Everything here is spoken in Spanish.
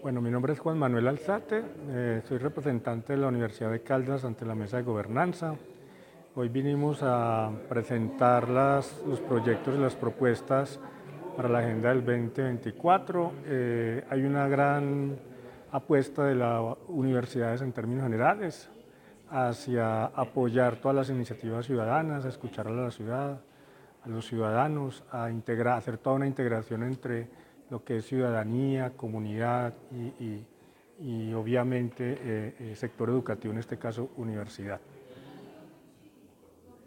Bueno, mi nombre es Juan Manuel Alzate, soy representante de la Universidad de Caldas ante la Mesa de Gobernanza. Hoy vinimos a presentar los proyectos y las propuestas para la Agenda del 2024. Hay una gran apuesta de las universidades en términos generales hacia apoyar todas las iniciativas ciudadanas, a escuchar a la ciudad, a los ciudadanos, hacer toda una integración entre lo que es ciudadanía, comunidad y obviamente sector educativo, en este caso universidad.